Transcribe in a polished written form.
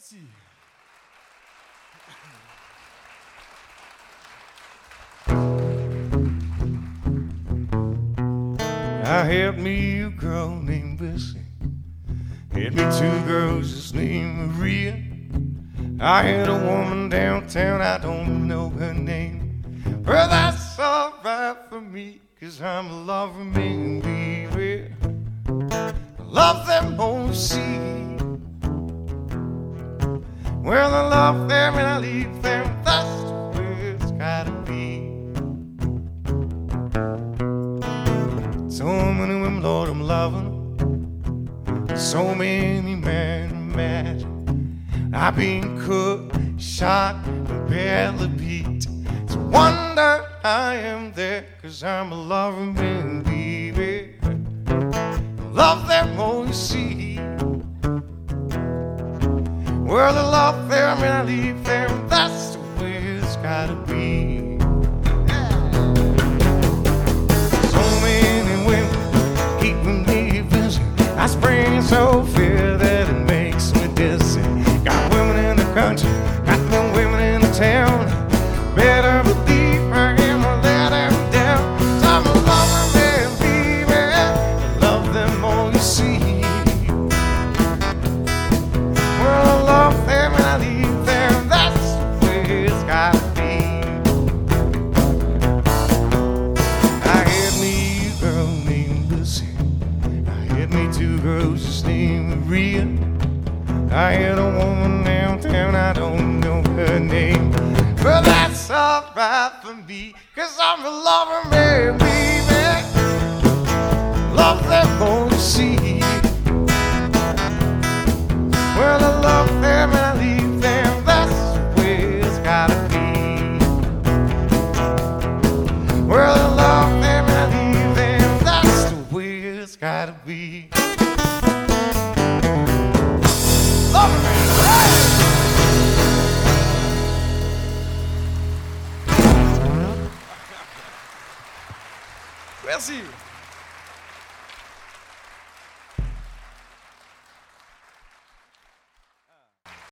Merci. I had me a girl named Bessie. Had me two girls just named Maria. I had a woman downtown, I don't know her name. But that's alright for me, 'cause I'm a lover man, baby. I love them on the sea. Well, I love them and I leave them, that's the way it's gotta be. So many women, Lord, I'm loving. So many men imagine I've been cooked, shot, and badly beat. It's a wonder I am there, 'cause I'm a lover man, baby. Love them all you see. Well, I love them and I leave them, that's the way it's gotta be. So many women keeping me busy. I spring so fair that it makes me dizzy. Got women in the country, got them women in the town. Better believe I am a let them down. 'Cause I'm a lover man, baby. I love them all you see. Well, I love them and I leave them, that's the way it's gotta be. I had me a girl named Lucy. I had me two girls just named Maria. I had a woman downtown, I don't know her name. But that's alright for me, 'cause I'm a lover man, baby. Love them all you see. Well, I love them and I leave them, that's the way it's gotta be. Well, I love them and I leave them, that's the way it's gotta be. Lover man, Merci.